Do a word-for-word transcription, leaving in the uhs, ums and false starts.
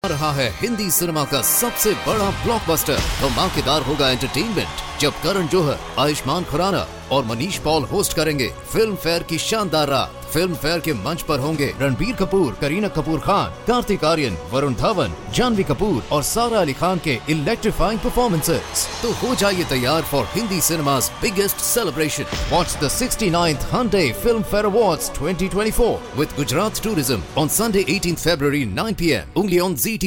रहा है हिंदी सिनेमा का सबसे बड़ा ब्लॉकबस्टर। धमाकेदार होगा एंटरटेनमेंट जब करण जौहर, आयुष्मान खुराना और मनीष पॉल होस्ट करेंगे फिल्म फेयर की शानदार रात। फिल्म फेयर के मंच पर होंगे रणबीर कपूर, करीना कपूर खान, कार्तिक आर्यन, वरुण धवन, जानवी कपूर और सारा अली खान के इलेक्ट्रीफाइंग परफॉर्मेंसेस। तो हो जाइए तैयार for Hindi cinema's biggest celebration. Watch the sixty-ninth Hyundai Film Fair Awards twenty twenty-four with Gujarat Tourism on Sunday eighteenth February nine p m only on Z T V.